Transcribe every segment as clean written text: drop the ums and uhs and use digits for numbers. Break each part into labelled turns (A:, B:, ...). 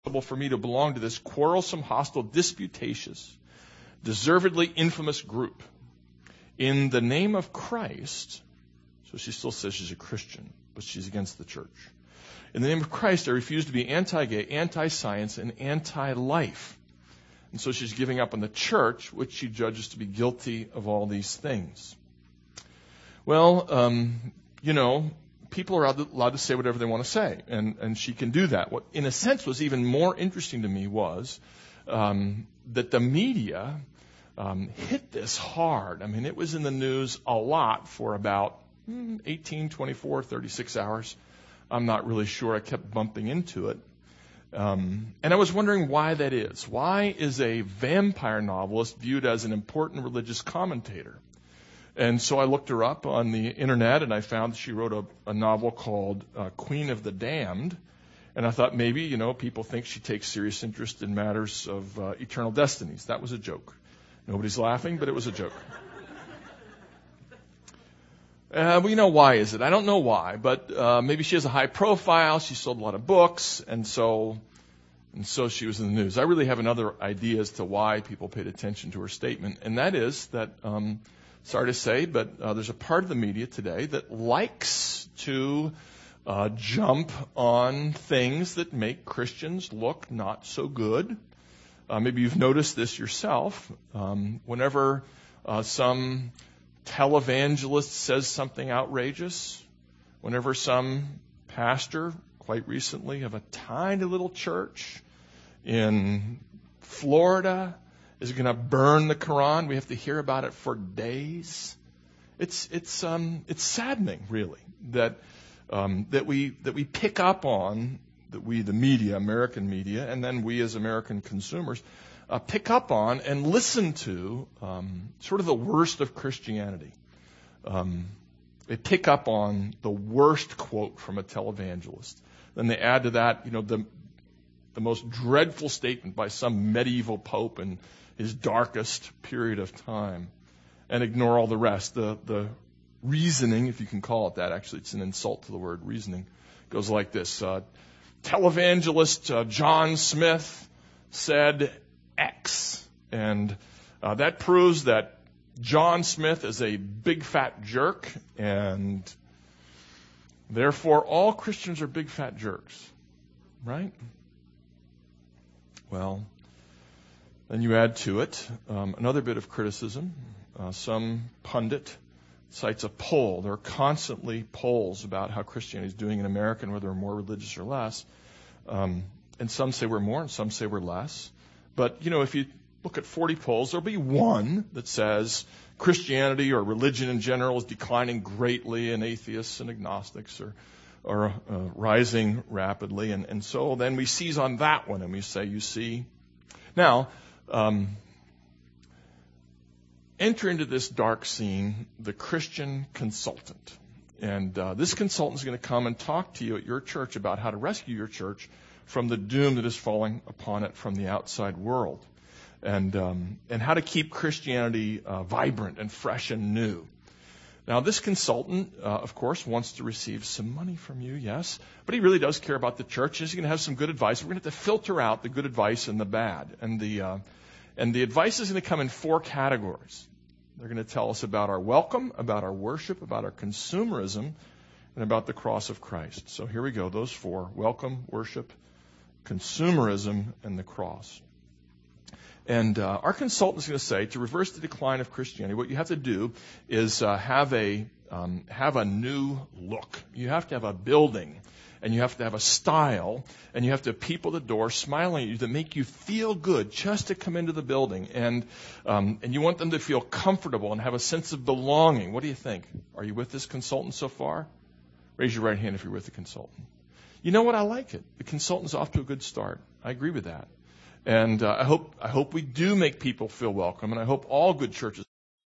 A: For me to belong to this quarrelsome, hostile, disputatious, deservedly infamous group. In the name of Christ, so she still says she's a Christian, but she's against the church. In the name of Christ, I refuse to be anti-gay, anti-science, and anti-life. And so she's giving up on the church, which she judges to be guilty of all these things. Well, people are allowed to say whatever they want to say, and she can do that. What, in a sense, was even more interesting to me was that the media hit this hard. I mean, it was in the news a lot for about 18, 24, 36 hours. I'm not really sure. I kept bumping into it. And I was wondering why that is. Why is a vampire novelist viewed as an important religious commentator? And so I looked her up on the internet, and I found she wrote a novel called Queen of the Damned. And I thought maybe, people think she takes serious interest in matters of eternal destinies. That was a joke. Nobody's laughing, but it was a joke. Why is it? I don't know why, but maybe she has a high profile. She sold a lot of books, and so she was in the news. I really have another idea as to why people paid attention to her statement, and that is that, sorry to say, but there's a part of the media today that likes to jump on things that make Christians look not so good. Maybe you've noticed this yourself. Whenever some televangelist says something outrageous, whenever some pastor, quite recently, of a tiny little church in Florida is going to burn the Quran, we have to hear about it for days. It's saddening, really, that we pick up on, that we, the media, American media, and then we as American consumers, pick up on and listen to sort of the worst of Christianity. They pick up on the worst quote from a televangelist. Then they add to that, the most dreadful statement by some medieval pope in his darkest period of time, and ignore all the rest. The reasoning, if you can call it that, actually it's an insult to the word reasoning, goes like this. Televangelist John Smith said X, and that proves that John Smith is a big fat jerk, and therefore all Christians are big fat jerks, right? Well, then you add to it another bit of criticism. Some pundit cites a poll. There are constantly polls about how Christianity is doing in America and whether we're more religious or less. And some say we're more and some say we're less. But, if you look at 40 polls, there'll be one that says Christianity or religion in general is declining greatly and atheists and agnostics are rising rapidly. And so then we seize on that one and we say, you see. Now, enter into this dark scene the Christian consultant. And this consultant is going to come and talk to you at your church about how to rescue your church from the doom that is falling upon it from the outside world, and how to keep Christianity vibrant and fresh and new. Now, this consultant, of course, wants to receive some money from you, yes, but he really does care about the church. He's going to have some good advice. We're going to have to filter out the good advice and the bad, and the advice is going to come in 4 categories. They're going to tell us about our welcome, about our worship, about our consumerism, and about the cross of Christ. So here we go, those 4: welcome, worship, consumerism, and the cross. And our consultant is going to say, to reverse the decline of Christianity, what you have to do is have a new look. You have to have a building, and you have to have a style, and you have to have people at the door smiling at you that make you feel good just to come into the building. And you want them to feel comfortable and have a sense of belonging. What do you think? Are you with this consultant so far? Raise your right hand if you're with the consultant. You know what? I like it. The consultant's off to a good start. I agree with that. And I hope we do make people feel welcome, and I hope all good churches.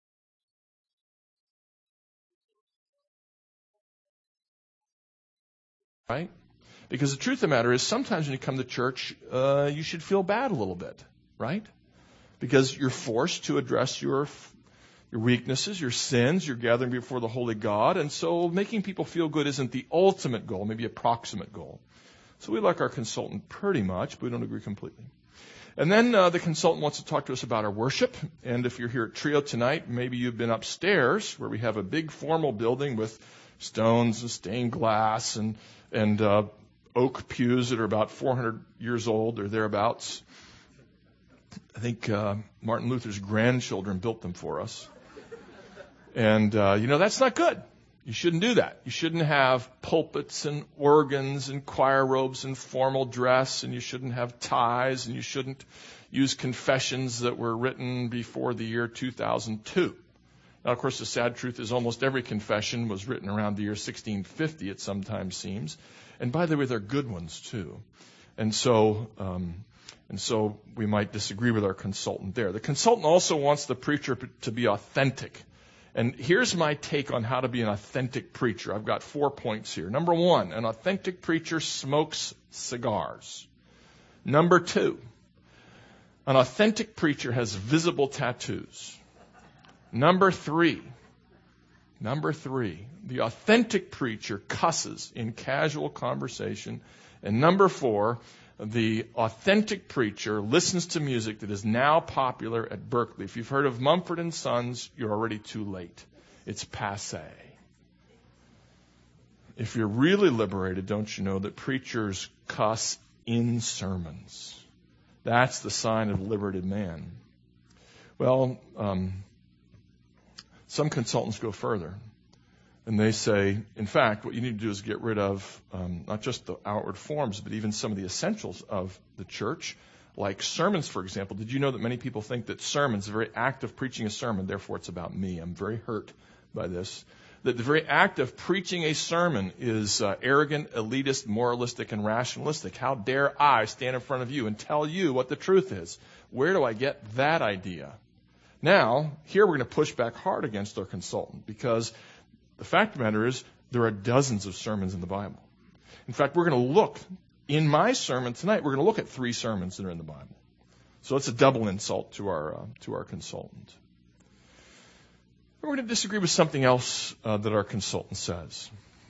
A: Right? Because the truth of the matter is, sometimes when you come to church, you should feel bad a little bit, right? Because you're forced to address your weaknesses, your sins, you're gathering before the holy God, and so making people feel good isn't the ultimate goal, maybe a proximate goal. So we like our consultant pretty much, but we don't agree completely. And then the consultant wants to talk to us about our worship. And if you're here at Trio tonight, maybe you've been upstairs where we have a big formal building with stones and stained glass and oak pews that are about 400 years old or thereabouts. I think Martin Luther's grandchildren built them for us. And, that's not good. You shouldn't do that. You shouldn't have pulpits and organs and choir robes and formal dress, and you shouldn't have ties, and you shouldn't use confessions that were written before the year 2002. Now, of course, the sad truth is almost every confession was written around the year 1650, it sometimes seems. And by the way, they're good ones, too. And so we might disagree with our consultant there. The consultant also wants the preacher to be authentic. And here's my take on how to be an authentic preacher. I've got 4 points here. Number 1, an authentic preacher smokes cigars. Number 2, an authentic preacher has visible tattoos. Number 3, the authentic preacher cusses in casual conversation. And number 4, the authentic preacher listens to music that is now popular at Berkeley. If you've heard of Mumford & Sons, you're already too late. It's passé. If you're really liberated, don't you know that preachers cuss in sermons? That's the sign of a liberated man. Well, some consultants go further. And they say, in fact, what you need to do is get rid of not just the outward forms, but even some of the essentials of the church, like sermons, for example. Did you know that many people think that sermons, the very act of preaching a sermon, therefore it's about me? I'm very hurt by this. That the very act of preaching a sermon is arrogant, elitist, moralistic, and rationalistic. How dare I stand in front of you and tell you what the truth is? Where do I get that idea? Now, here we're going to push back hard against our consultant because the fact of the matter is, there are dozens of sermons in the Bible. In fact, we're going to look, in my sermon tonight, we're going to look at 3 sermons that are in the Bible. So it's a double insult to our consultant. We're going to disagree with something else that our consultant says.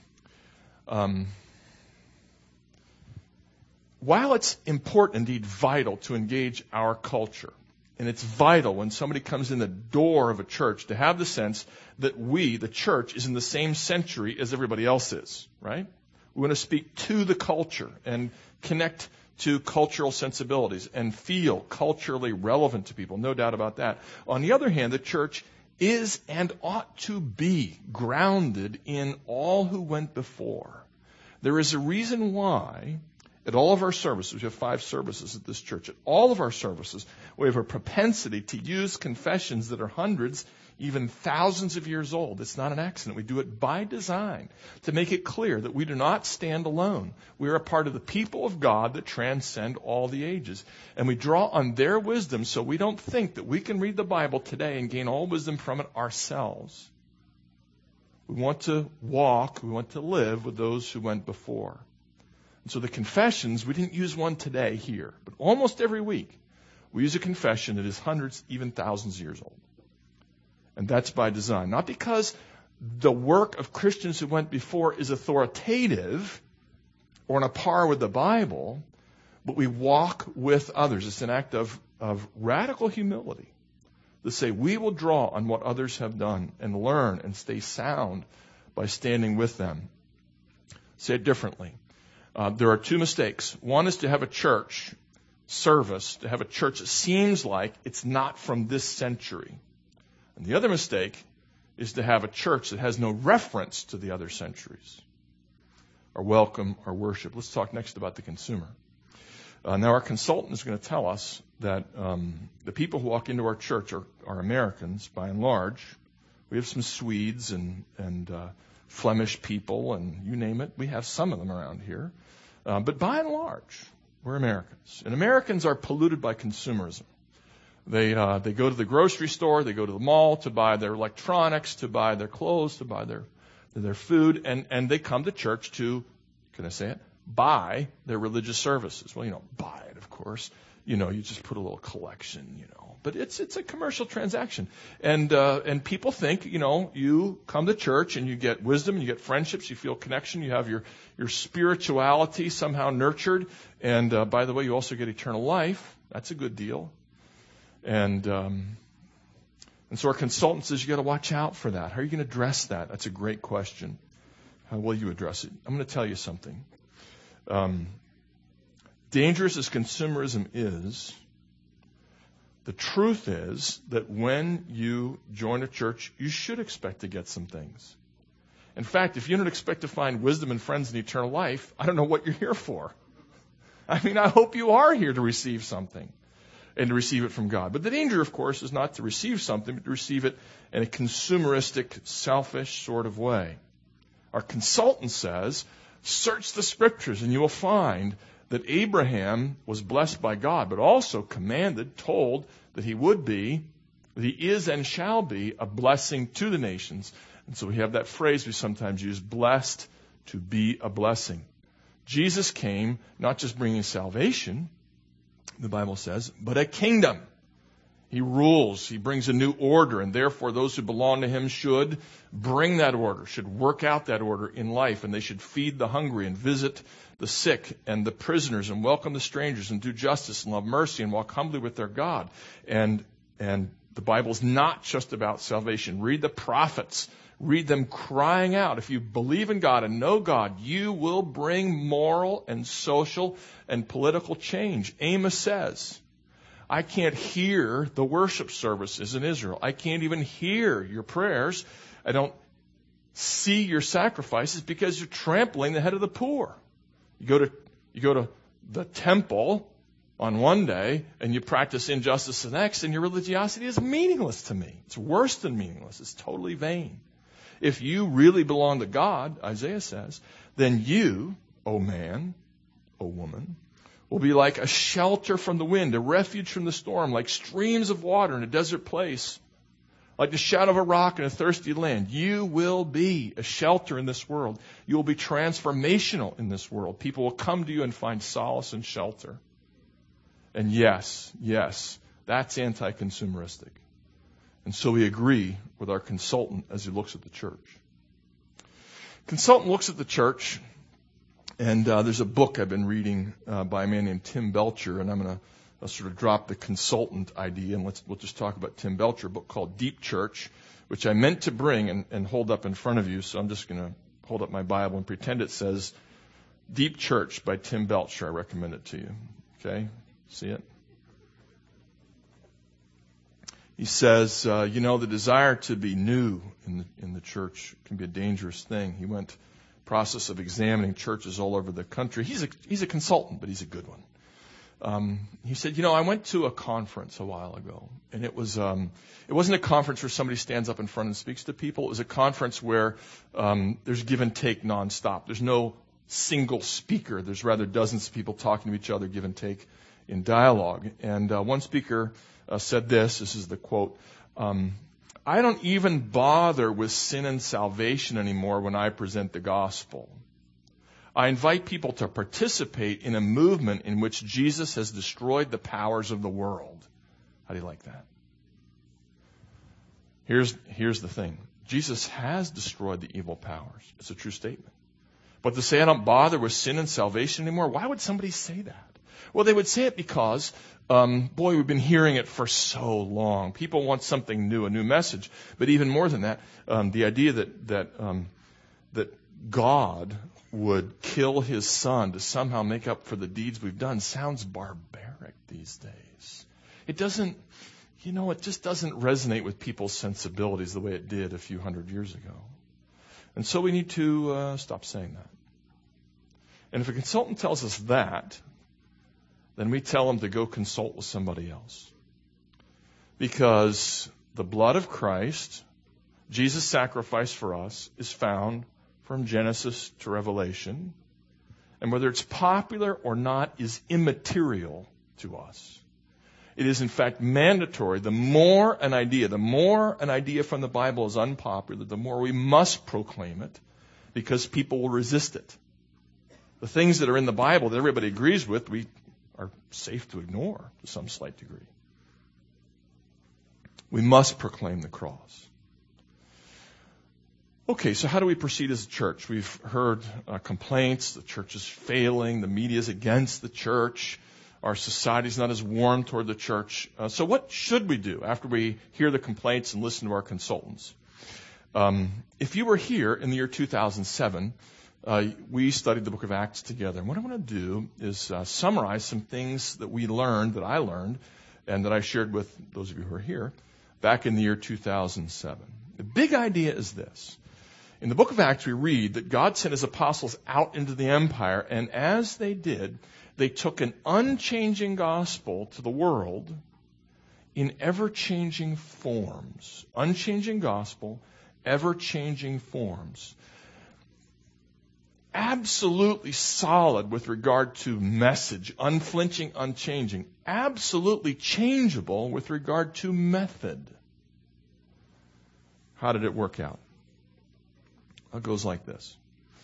A: While it's important, indeed vital, to engage our culture, and it's vital when somebody comes in the door of a church to have the sense that we, the church, is in the same century as everybody else is, right? We want to speak to the culture and connect to cultural sensibilities and feel culturally relevant to people. No doubt about that. On the other hand, the church is and ought to be grounded in all who went before. There is a reason why at all of our services, we have 5 services at this church. At all of our services, we have a propensity to use confessions that are hundreds, even thousands of years old. It's not an accident. We do it by design to make it clear that we do not stand alone. We are a part of the people of God that transcend all the ages. And we draw on their wisdom so we don't think that we can read the Bible today and gain all wisdom from it ourselves. We want to walk, we want to live with those who went before. And so the confessions, we didn't use one today here, but almost every week we use a confession that is hundreds, even thousands of years old. And that's by design. Not because the work of Christians who went before is authoritative or on a par with the Bible, but we walk with others. It's an act of radical humility to say we will draw on what others have done and learn and stay sound by standing with them. Say it differently. There are 2 mistakes. One is to have a church service, to have a church that seems like it's not from this century. And the other mistake is to have a church that has no reference to the other centuries. Our welcome, our worship. Let's talk next about the consumer. Now our consultant is going to tell us that the people who walk into our church are Americans, by and large. We have some Swedes and Flemish people, and you name it. We have some of them around here. But by and large, we're Americans. And Americans are polluted by consumerism. They go to the grocery store, they go to the mall to buy their electronics, to buy their clothes, to buy their food, and they come to church to, can I say it, buy their religious services. Well, you don't buy it, of course. You just put a little collection, but it's a commercial transaction. And people think, you come to church and you get wisdom, you get friendships, you feel connection, you have your spirituality somehow nurtured. And by the way, you also get eternal life. That's a good deal. And so our consultant says you got to watch out for that. How are you going to address that? That's a great question. How will you address it? I'm going to tell you something. Dangerous as consumerism is, the truth is that when you join a church, you should expect to get some things. In fact, if you don't expect to find wisdom and friends in eternal life, I don't know what you're here for. I hope you are here to receive something and to receive it from God. But the danger, of course, is not to receive something, but to receive it in a consumeristic, selfish sort of way. Our consultant says, search the scriptures and you will find that Abraham was blessed by God, but also commanded, told that he would be, that he is and shall be a blessing to the nations. And so we have that phrase we sometimes use, blessed to be a blessing. Jesus came not just bringing salvation, the Bible says, but a kingdom. He rules. He brings a new order, and therefore those who belong to him should bring that order, should work out that order in life, and they should feed the hungry and visit the sick and the prisoners and welcome the strangers and do justice and love mercy and walk humbly with their God. And the Bible is not just about salvation. Read the prophets. Read them crying out. If you believe in God and know God, you will bring moral and social and political change. Amos says, I can't hear the worship services in Israel. I can't even hear your prayers. I don't see your sacrifices because you're trampling the head of the poor. You go to the temple on one day and you practice injustice the next, and your religiosity is meaningless to me. It's worse than meaningless. It's totally vain. If you really belong to God, Isaiah says, then you, O man, O woman, will be like a shelter from the wind, a refuge from the storm, like streams of water in a desert place, like the shadow of a rock in a thirsty land. You will be a shelter in this world. You will be transformational in this world. People will come to you and find solace and shelter. And yes, that's anti-consumeristic. And so we agree with our consultant as he looks at the church. Consultant looks at the church. And there's a book I've been reading by a man named Tim Belcher, and I'm going to sort of drop the consultant idea, and we'll just talk about Tim Belcher, a book called Deep Church, which I meant to bring and hold up in front of you, so I'm just going to hold up my Bible and pretend it says Deep Church by Tim Belcher. I recommend it to you. Okay? See it? He says, the desire to be new in the church can be a dangerous thing. He went process of examining churches all over the country. He's a consultant, but he's a good one. He said, I went to a conference a while ago, and it wasn't a conference where somebody stands up in front and speaks to people. It was a conference where there's give and take nonstop. There's no single speaker. There's rather dozens of people talking to each other, give and take in dialogue. And one speaker said this is the quote, I don't even bother with sin and salvation anymore when I present the gospel. I invite people to participate in a movement in which Jesus has destroyed the powers of the world. How do you like that? Here's the thing. Jesus has destroyed the evil powers. It's a true statement. But to say I don't bother with sin and salvation anymore, why would somebody say that? Well, they would say it because, we've been hearing it for so long. People want something new, a new message. But even more than that, the idea that God would kill his son to somehow make up for the deeds we've done sounds barbaric these days. It doesn't, it just doesn't resonate with people's sensibilities the way it did a few hundred years ago. And so we need to stop saying that. And if a consultant tells us that, then we tell them to go consult with somebody else. Because the blood of Christ, Jesus' sacrifice for us, is found from Genesis to Revelation. And whether it's popular or not is immaterial to us. It is in fact mandatory. The more an idea from the Bible is unpopular, the more we must proclaim it, because people will resist it. The things that are in the Bible that everybody agrees with, we are safe to ignore to some slight degree. We must proclaim the cross. Okay, so how do we proceed as a church? We've heard complaints, the church is failing, the media is against the church, our society's not as warm toward the church. So what should we do after we hear the complaints and listen to our consultants? If you were here in the year 2007, we studied the book of Acts together. And what I want to do is summarize some things that we learned, that I learned, and that I shared with those of you who are here back in the year 2007. The big idea is this. In the book of Acts, we read that God sent his apostles out into the empire, and as they did, they took an unchanging gospel to the world in ever-changing forms. Unchanging gospel, ever-changing forms. Absolutely solid with regard to message, unflinching, unchanging. Absolutely changeable with regard to method. How did it work out? It goes like this.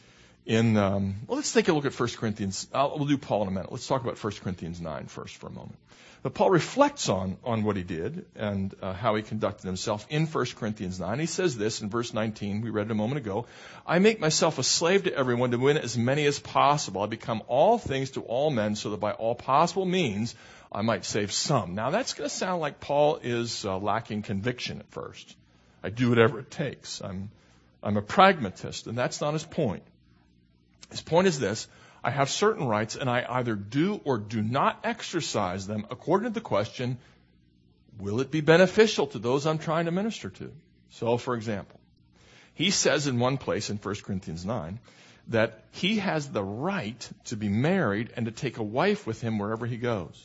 A: Let's take a look at 1 Corinthians. We'll do Paul in a minute. Let's talk about 1 Corinthians 9 first for a moment. But Paul reflects on what he did and how he conducted himself in 1 Corinthians 9. He says this in verse 19, we read it a moment ago. I make myself a slave to everyone to win as many as possible. I become all things to all men so that by all possible means I might save some. Now that's going to sound like Paul is lacking conviction at first. I do whatever it takes. I'm a pragmatist, and that's not his point. His point is this. I have certain rights, and I either do or do not exercise them according to the question, will it be beneficial to those I'm trying to minister to? So, for example, he says in one place in 1 Corinthians 9 that he has the right to be married and to take a wife with him wherever he goes.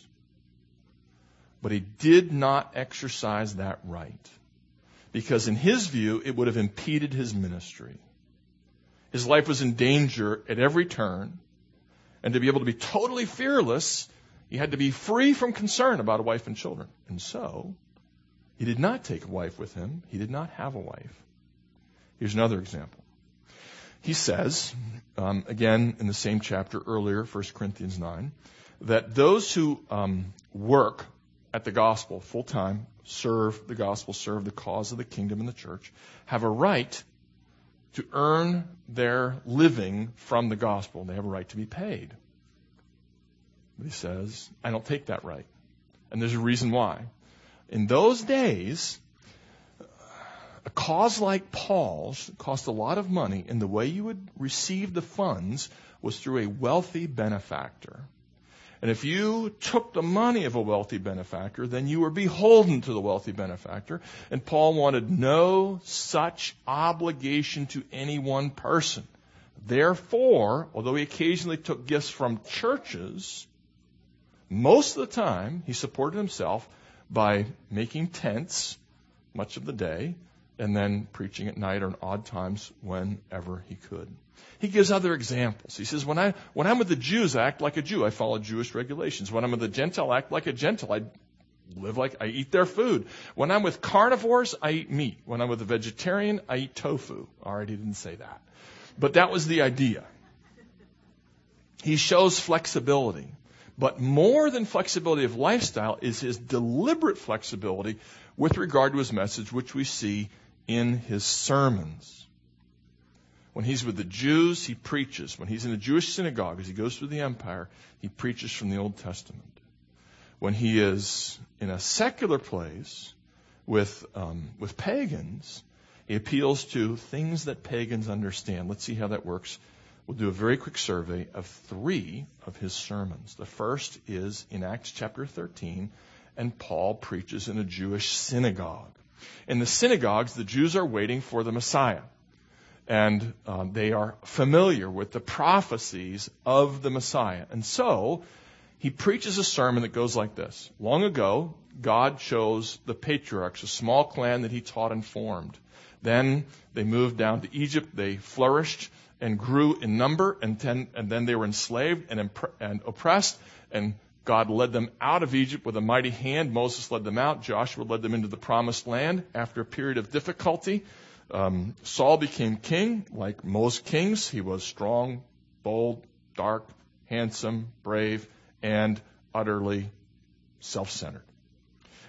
A: But he did not exercise that right. Because in his view, it would have impeded his ministry. His life was in danger at every turn. And to be able to be totally fearless, he had to be free from concern about a wife and children. And so, he did not take a wife with him. He did not have a wife. Here's another example. He says, again in the same chapter earlier, 1 Corinthians 9, that those who work at the gospel full time, serve the gospel, serve the cause of the kingdom and the church, have a right to earn their living from the gospel. They have a right to be paid. But he says, I don't take that right. And there's a reason why. In those days, a cause like Paul's cost a lot of money, and the way you would receive the funds was through a wealthy benefactor. And if you took the money of a wealthy benefactor, then you were beholden to the wealthy benefactor. And Paul wanted no such obligation to any one person. Therefore, although he occasionally took gifts from churches, most of the time he supported himself by making tents much of the day and then preaching at night or in odd times whenever he could. He gives other examples. He says, when I'm with the Jews, I act like a Jew. I follow Jewish regulations. When I'm with the Gentile, I act like a Gentile. I eat their food. When I'm with carnivores, I eat meat. When I'm with a vegetarian, I eat tofu. All right, he didn't say that. But that was the idea. He shows flexibility. But more than flexibility of lifestyle is his deliberate flexibility with regard to his message, which we see in his sermons. When he's with the Jews, he preaches. When he's in a Jewish synagogue, as he goes through the empire, he preaches from the Old Testament. When he is in a secular place with pagans, he appeals to things that pagans understand. Let's see how that works. We'll do a very quick survey of 3 of his sermons. The first is in Acts chapter 13, and Paul preaches in a Jewish synagogue. In the synagogues, the Jews are waiting for the Messiah. And they are familiar with the prophecies of the Messiah. And so, he preaches a sermon that goes like this. Long ago, God chose the patriarchs, a small clan that he taught and formed. Then they moved down to Egypt. They flourished and grew in number. And then they were enslaved and oppressed. And God led them out of Egypt with a mighty hand. Moses led them out. Joshua led them into the promised land. After a period of difficulty, Saul became king. Like most kings, he was strong, bold, dark, handsome, brave, and utterly self-centered.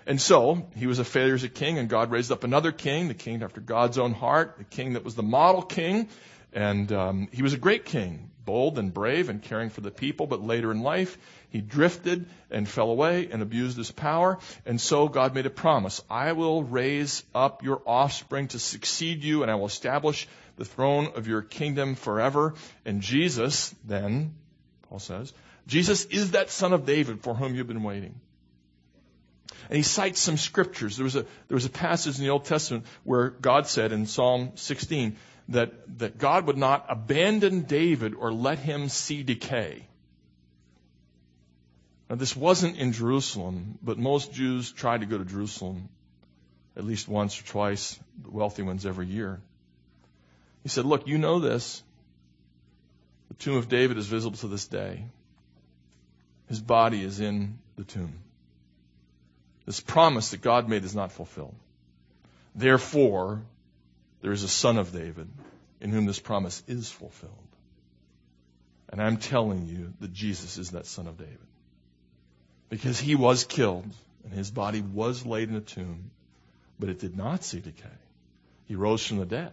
A: And so he was a failure as a king, and God raised up another king, the king after God's own heart, the king that was the model king. And he was a great king, bold and brave and caring for the people. But later in life, he drifted and fell away and abused his power. And so God made a promise. I will raise up your offspring to succeed you, and I will establish the throne of your kingdom forever. And Jesus, then, Paul says, Jesus is that son of David for whom you've been waiting. And he cites some scriptures. There was a passage in the Old Testament where God said in Psalm 16 that God would not abandon David or let him see decay. Now, this wasn't in Jerusalem, but most Jews tried to go to Jerusalem at least once or twice, the wealthy ones every year. He said, look, you know this. The tomb of David is visible to this day. His body is in the tomb. This promise that God made is not fulfilled. Therefore, there is a son of David in whom this promise is fulfilled. And I'm telling you that Jesus is that son of David. Because he was killed and his body was laid in a tomb, but it did not see decay. He rose from the dead.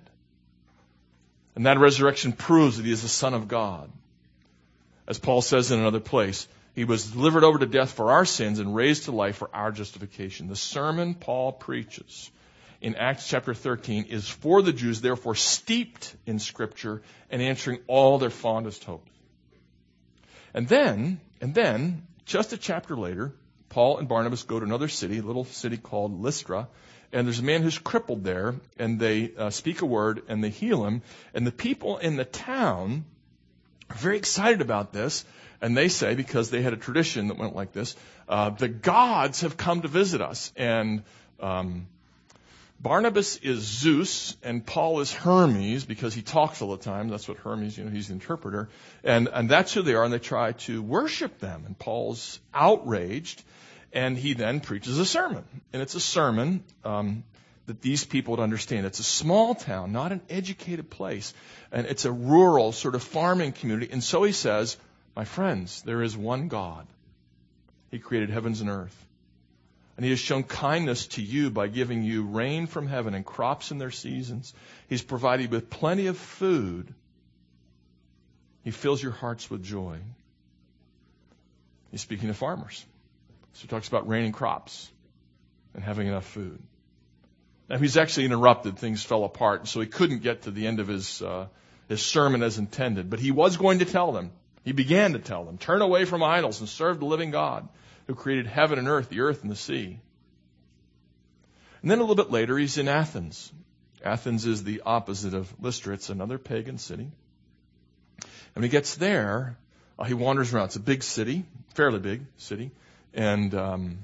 A: And that resurrection proves that he is the Son of God. As Paul says in another place, he was delivered over to death for our sins and raised to life for our justification. The sermon Paul preaches in Acts chapter 13 is for the Jews, therefore steeped in Scripture and answering all their fondest hopes. And then, just a chapter later, Paul and Barnabas go to another city, a little city called Lystra, and there's a man who's crippled there, and they speak a word, and they heal him. And the people in the town are very excited about this, and they say, because they had a tradition that went like this, the gods have come to visit us. And Barnabas is Zeus, and Paul is Hermes, because he talks all the time. That's what Hermes, he's the interpreter. And that's who they are, and they try to worship them. And Paul's outraged, and he then preaches a sermon. And it's a sermon that these people would understand. It's a small town, not an educated place. And it's a rural sort of farming community. And so he says, my friends, there is one God. He created heavens and earth. And he has shown kindness to you by giving you rain from heaven and crops in their seasons. He's provided you with plenty of food. He fills your hearts with joy. He's speaking to farmers. So he talks about raining crops and having enough food. Now, he's actually interrupted. Things fell apart, so he couldn't get to the end of his sermon as intended. But he was going to tell them. He began to tell them, turn away from idols and serve the living God who created heaven and earth, the earth and the sea. And then a little bit later, he's in Athens. Athens is the opposite of Lystra. It's another pagan city. And when he gets there, he wanders around. It's a big city, fairly big city. And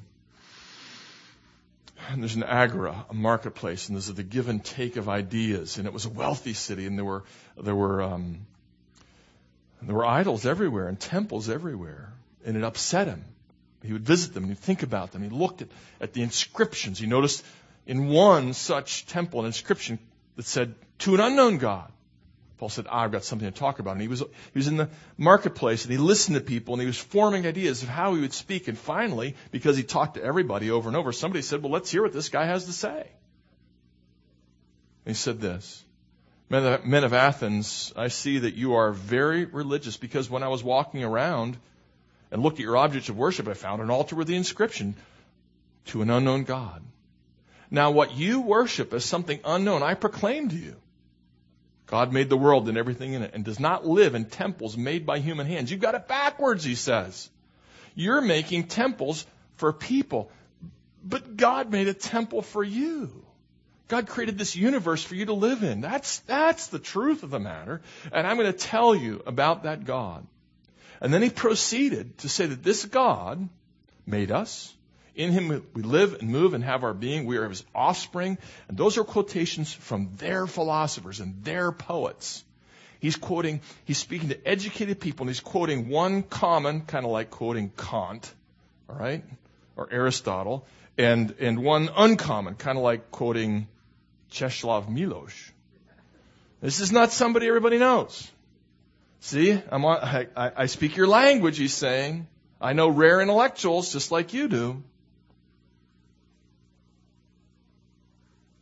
A: there's an agora, a marketplace, and there's the give and take of ideas. And it was a wealthy city, and there were idols everywhere and temples everywhere. And it upset him. He would visit them and he'd think about them. He looked at the inscriptions. He noticed in one such temple an inscription that said, to an unknown God. Paul said, I've got something to talk about. And he was in the marketplace and he listened to people and he was forming ideas of how he would speak. And finally, because he talked to everybody over and over, somebody said, well, let's hear what this guy has to say. And he said this, Men of Athens, I see that you are very religious, because when I was walking around and looked at your objects of worship, I found an altar with the inscription, to an unknown God. Now what you worship as something unknown, I proclaim to you. God made the world and everything in it, and does not live in temples made by human hands. You've got it backwards, he says. You're making temples for people, but God made a temple for you. God created this universe for you to live in. That's the truth of the matter. And I'm going to tell you about that God. And then he proceeded to say that this God made us. In him we live and move and have our being. We are his offspring. And those are quotations from their philosophers and their poets. He's speaking to educated people, and he's quoting one common, kind of like quoting Kant, all right, or Aristotle, and one uncommon, kind of like quoting Czesław Miłosz. This is not somebody everybody knows. See, I speak your language, he's saying. I know rare intellectuals just like you do.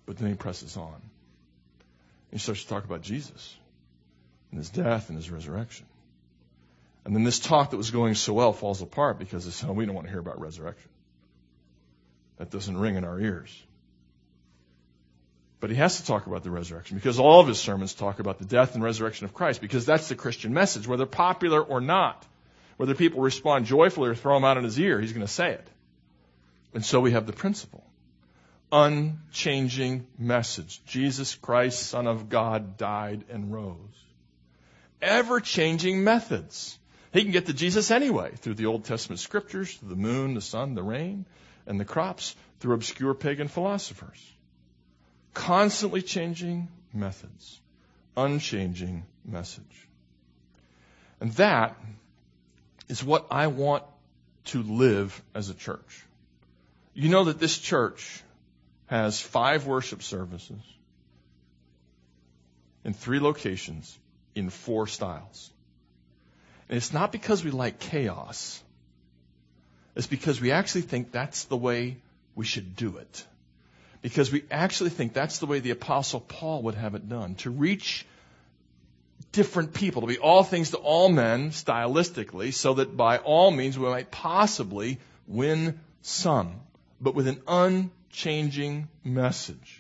A: But then he presses on. He starts to talk about Jesus and his death and his resurrection. And then this talk that was going so well falls apart because it's, we don't want to hear about resurrection. That doesn't ring in our ears. But he has to talk about the resurrection because all of his sermons talk about the death and resurrection of Christ, because that's the Christian message, whether popular or not. Whether people respond joyfully or throw him out in his ear, he's going to say it. And so we have the principle. Unchanging message. Jesus Christ, Son of God, died and rose. Ever-changing methods. He can get to Jesus anyway, through the Old Testament scriptures, through the moon, the sun, the rain, and the crops, through obscure pagan philosophers. Constantly changing methods. Unchanging message. And that is what I want to live as a church. You know that this church has 5 worship services in 3 locations in 4 styles. And it's not because we like chaos. It's because we actually think that's the way we should do it. Because we actually think that's the way the Apostle Paul would have it done. To reach different people, to be all things to all men stylistically, so that by all means we might possibly win some, but with an unchanging message.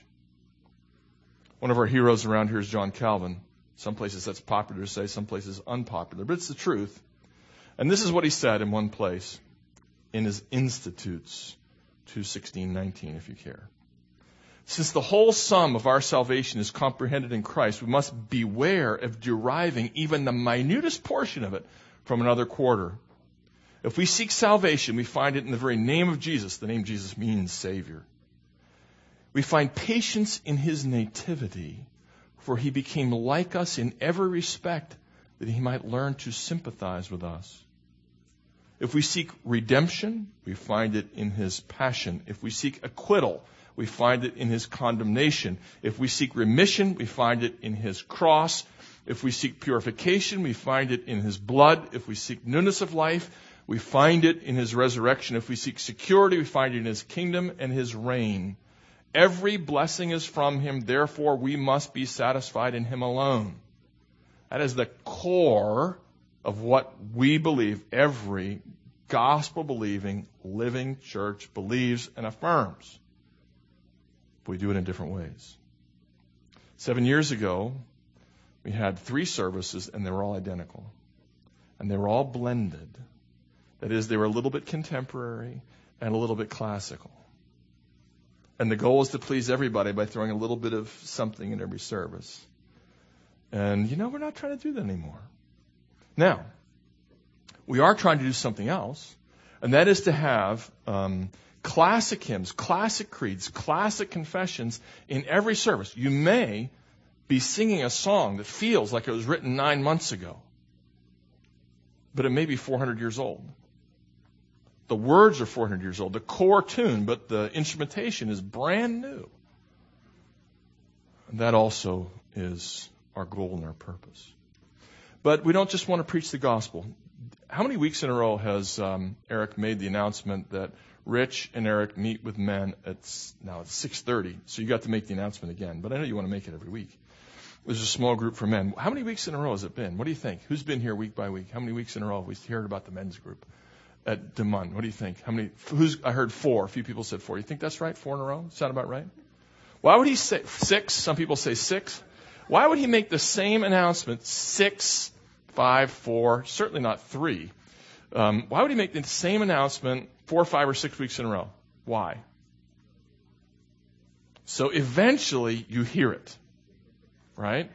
A: One of our heroes around here is John Calvin. Some places that's popular to say, some places unpopular, but it's the truth. And this is what he said in one place in his Institutes 2:16-19, if you care. Since the whole sum of our salvation is comprehended in Christ, we must beware of deriving even the minutest portion of it from another quarter. If we seek salvation, we find it in the very name of Jesus. The name Jesus means Savior. We find patience in his nativity, for he became like us in every respect, that he might learn to sympathize with us. If we seek redemption, we find it in his passion. If we seek acquittal, we find it in his condemnation. If we seek remission, we find it in his cross. If we seek purification, we find it in his blood. If we seek newness of life, we find it in his resurrection. If we seek security, we find it in his kingdom and his reign. Every blessing is from him, therefore we must be satisfied in him alone. That is the core of what we believe every gospel-believing, living church believes and affirms. But we do it in different ways. 7 years ago, we had 3 services, and they were all identical. And they were all blended. That is, they were a little bit contemporary and a little bit classical. And the goal is to please everybody by throwing a little bit of something in every service. And, we're not trying to do that anymore. Now, we are trying to do something else, and that is to have classic hymns, classic creeds, classic confessions in every service. You may be singing a song that feels like it was written 9 months ago, but it may be 400 years old. The words are 400 years old, the core tune, but the instrumentation is brand new. And that also is our goal and our purpose. But we don't just want to preach the gospel. How many weeks in a row has Eric made the announcement that Rich and Eric meet with men now it's 6:30, so you got to make the announcement again. But I know you want to make it every week. There's a small group for men. How many weeks in a row has it been? What do you think? Who's been here week by week? How many weeks in a row have we heard about the men's group at DeMun? What do you think? I heard 4. A few people said 4. You think that's right? 4 in a row? Sound about right? Why would he say 6? Some people say 6. Why would he make the same announcement 6, 5, 4, certainly not 3? Why would he make the same announcement 4, 5, or 6 weeks in a row? Why? So eventually you hear it, right?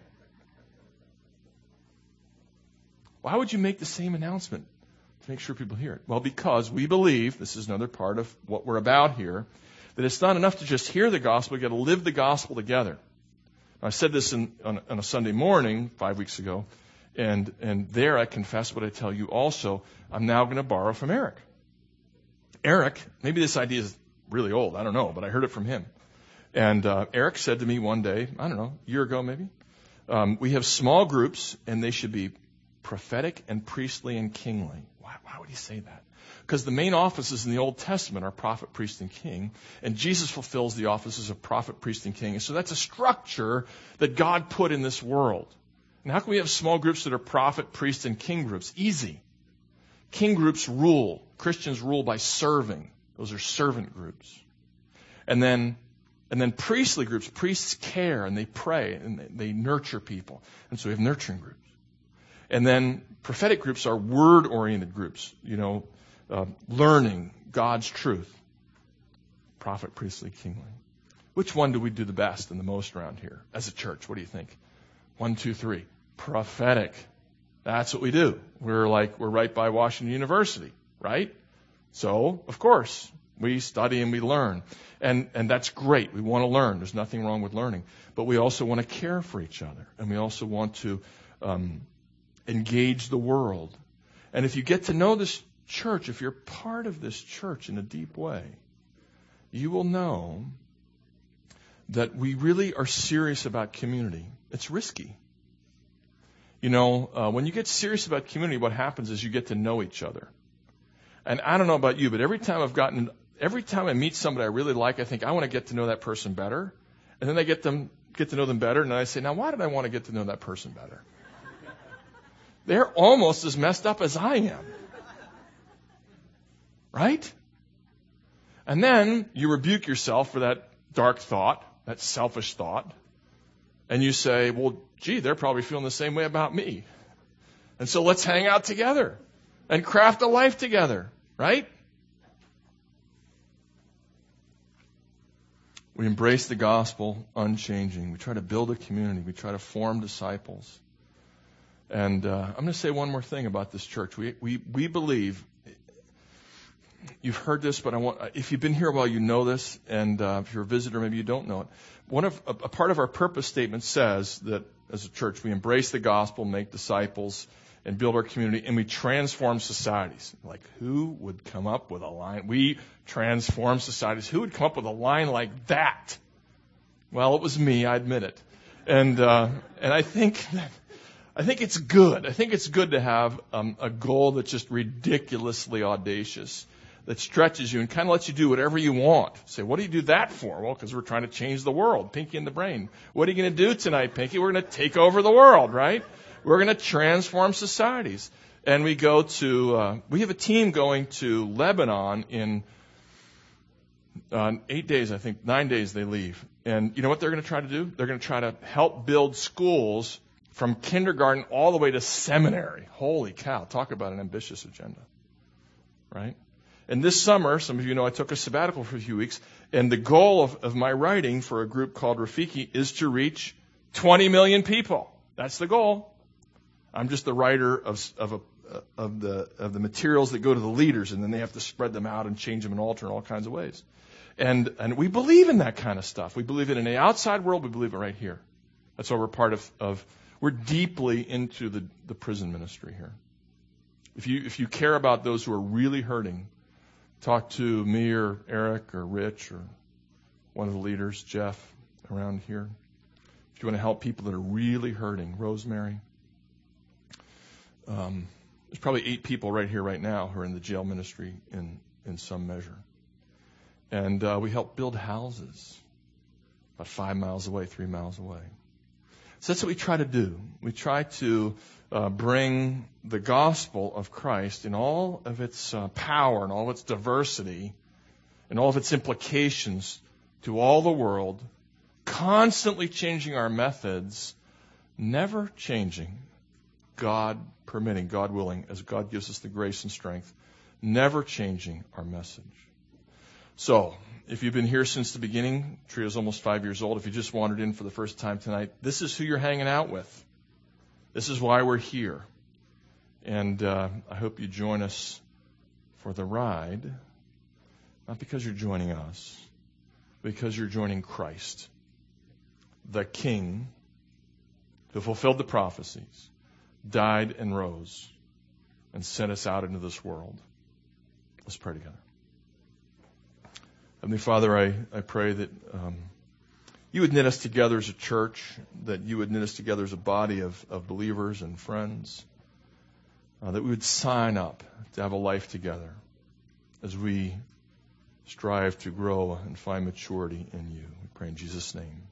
A: Why would you make the same announcement to make sure people hear it? Well, because we believe, this is another part of what we're about here, that it's not enough to just hear the gospel, you've got to live the gospel together. I said this on a Sunday morning 5 weeks ago, and there I confess what I tell you also. I'm now going to borrow from Eric. Eric, maybe this idea is really old, I don't know, but I heard it from him. And Eric said to me one day, I don't know, a year ago maybe, we have small groups, and they should be prophetic and priestly and kingly. Why would he say that? Because the main offices in the Old Testament are prophet, priest, and king. And Jesus fulfills the offices of prophet, priest, and king. And so that's a structure that God put in this world. And how can we have small groups that are prophet, priest, and king groups? Easy. King groups rule. Christians rule by serving. Those are servant groups. And then priestly groups. Priests care and they pray and they nurture people. And so we have nurturing groups. And then prophetic groups are word-oriented groups. Learning God's truth. Prophet, priestly, kingly. Which one do we do the best and the most around here as a church? What do you think? 1, 2, 3. Prophetic. That's what we do. We're right by Washington University, right? So, of course, we study and we learn. And that's great. We want to learn. There's nothing wrong with learning. But we also want to care for each other. And we also want to engage the world. And if you get to know this church, if you're part of this church in a deep way, you will know that we really are serious about community. It's risky. When you get serious about community, what happens is you get to know each other. And I don't know about you, but every time I meet somebody I really like, I think I want to get to know that person better. And then I get to know them better, and then I say, now why did I want to get to know that person better? They're almost as messed up as I am. Right? And then you rebuke yourself for that dark thought, that selfish thought, and you say, well, gee, they're probably feeling the same way about me. And so let's hang out together and craft a life together, right? We embrace the gospel unchanging. We try to build a community. We try to form disciples. And I'm going to say one more thing about this church. We believe, you've heard this, but if you've been here a while, you know this. And if you're a visitor, maybe you don't know it. A part of our purpose statement says that as a church, we embrace the gospel, make disciples, and build our community, and we transform societies. Like, who would come up with a line? We transform societies. Who would come up with a line like that? Well, it was me, I admit it. And I think it's good. I think it's good to have a goal that's just ridiculously audacious, that stretches you and kind of lets you do whatever you want. Say, what do you do that for? Well, because we're trying to change the world. Pinky in the brain. What are you going to do tonight, Pinky? We're going to take over the world, right? We're going to transform societies. And we have a team going to Lebanon in 8 days, I think. 9 days they leave. And you know what they're going to try to do? They're going to try to help build schools from kindergarten all the way to seminary. Holy cow. Talk about an ambitious agenda. Right? And this summer, some of you know I took a sabbatical for a few weeks, and the goal of my writing for a group called Rafiki is to reach 20 million people. That's the goal. I'm just the writer of the materials that go to the leaders, and then they have to spread them out and change them and alter in all kinds of ways. And we believe in that kind of stuff. We believe it in the outside world. We believe it right here. That's why we're part of we're deeply into the prison ministry here. If you care about those who are really hurting, talk to me or Eric or Rich or one of the leaders, Jeff, around here. If you want to help people that are really hurting, Rosemary. There's probably 8 people right here right now who are in the jail ministry in some measure. And we help build houses about 5 miles away, 3 miles away. So that's what we try to do. We try to bring the gospel of Christ in all of its power and all of its diversity and all of its implications to all the world, constantly changing our methods, never changing, God permitting, God willing, as God gives us the grace and strength, never changing our message. So, if you've been here since the beginning, Trio's almost 5 years old. If you just wandered in for the first time tonight, this is who you're hanging out with. This is why we're here. And I hope you join us for the ride, not because you're joining us, because you're joining Christ, the King who fulfilled the prophecies, died and rose, and sent us out into this world. Let's pray together. Heavenly Father, I pray that you would knit us together as a church, that you would knit us together as a body of believers and friends, that we would sign up to have a life together, as we strive to grow and find maturity in you. We pray in Jesus' name.